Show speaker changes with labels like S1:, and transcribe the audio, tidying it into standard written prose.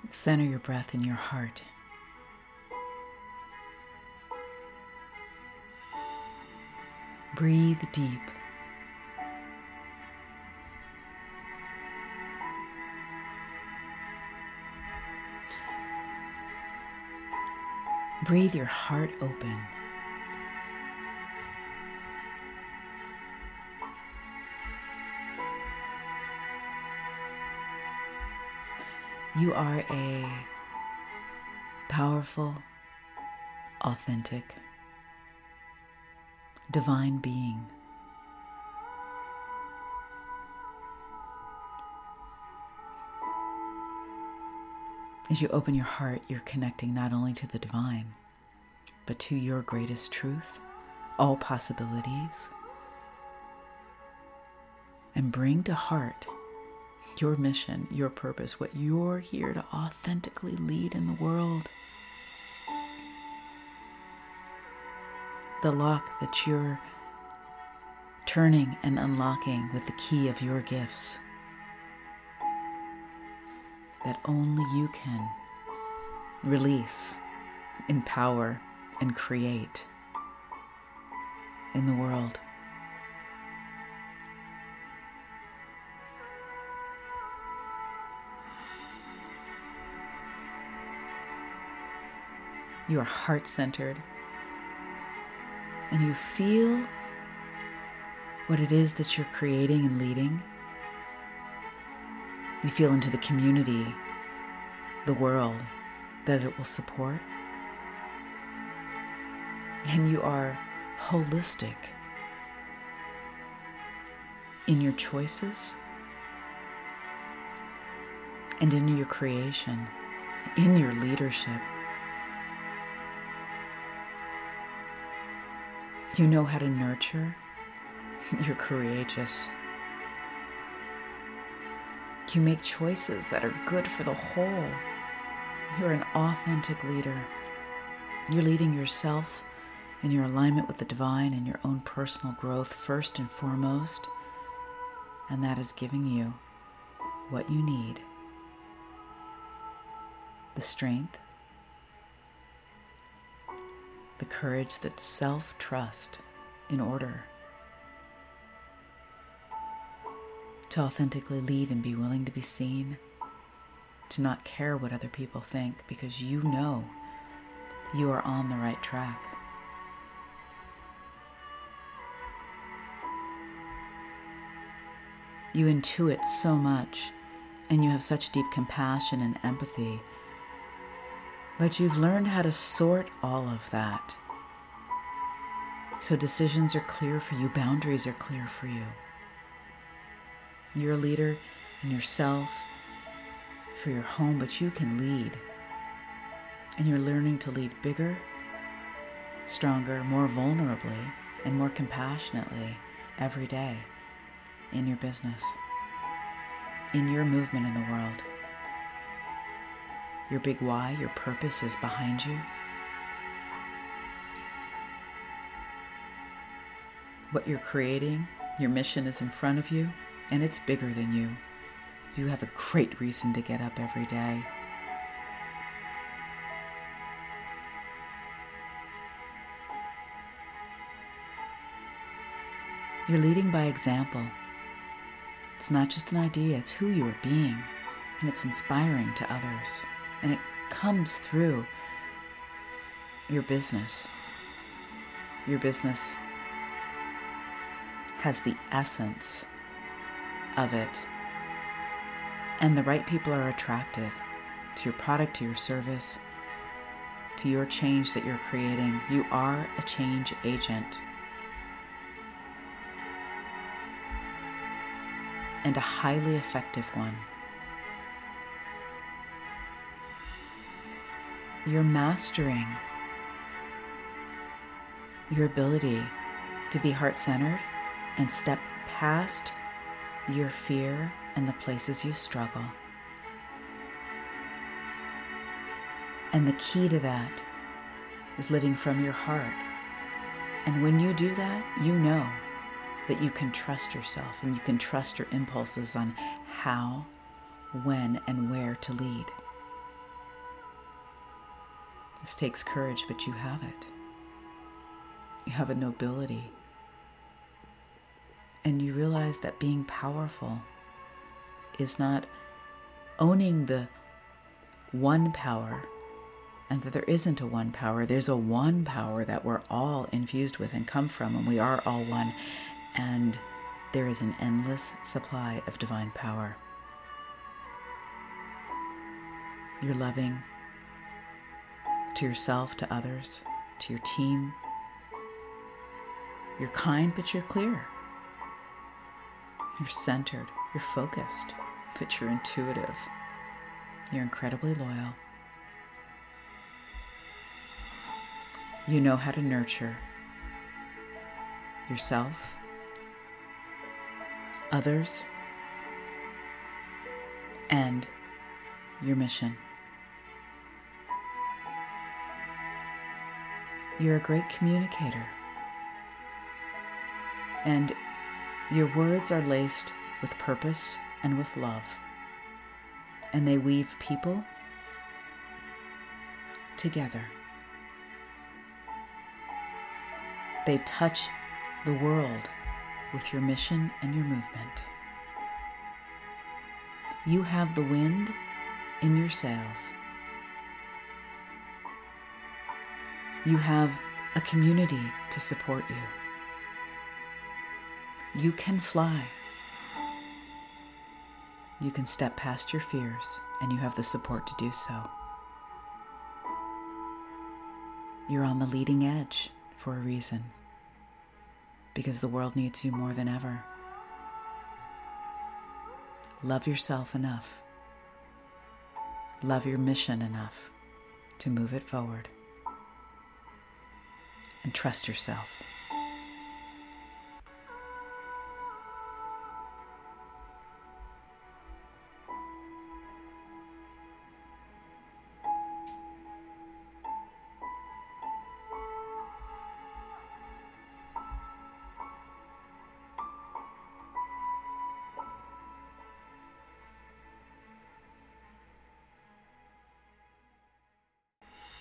S1: Center your breath in your heart. Breathe deep. Breathe your heart open. You are a powerful, authentic, divine being. As you open your heart, you're connecting not only to the divine, but to your greatest truth, all possibilities, and bring to heart your mission, your purpose, what you're here to authentically lead in the world. The lock that you're turning and unlocking with the key of your gifts that only you can release, empower, and create in the world. You are heart-centered, and you feel what it is that you're creating and leading. You feel into the community, the world that it will support. And you are holistic in your choices and in your creation, in your leadership. You know how to nurture. You're courageous. You make choices that are good for the whole. You're an authentic leader. You're leading yourself in your alignment with the divine and your own personal growth first and foremost. And that is giving you what you need. The strength, the courage, that self-trust in order to authentically lead and be willing to be seen, to not care what other people think, because you know you are on the right track. You intuit so much, and you have such deep compassion and empathy, but you've learned how to sort all of that. So decisions are clear for you, boundaries are clear for you. You're a leader in yourself, for your home, but you can lead. And you're learning to lead bigger, stronger, more vulnerably, and more compassionately every day in your business, in your movement in the world. Your big why, your purpose is behind you. What you're creating, your mission is in front of you, and it's bigger than you. You have a great reason to get up every day. You're leading by example. It's not just an idea, it's who you are being, and it's inspiring to others. And it comes through your business. Your business has the essence of it. And the right people are attracted to your product, to your service, to your change that you're creating. You are a change agent. And a highly effective one. You're mastering your ability to be heart-centered and step past your fear and the places you struggle. And the key to that is living from your heart. And when you do that, you know that you can trust yourself and you can trust your impulses on how, when, and where to lead. This takes courage, but you have it. You have a nobility. And you realize that being powerful is not owning the one power, and that there isn't a one power. There's a one power that we're all infused with and come from, and we are all one. And there is an endless supply of divine power. You're loving to yourself, to others, to your team. You're kind, but you're clear. You're centered, you're focused, but you're intuitive. You're incredibly loyal. You know how to nurture yourself, others, and your mission. You're a great communicator, and your words are laced with purpose and with love, and they weave people together. They touch the world with your mission and your movement. You have the wind in your sails. You have a community to support you. You can fly. You can step past your fears, and you have the support to do so. You're on the leading edge for a reason, because the world needs you more than ever. Love yourself enough. Love your mission enough to move it forward. And trust yourself.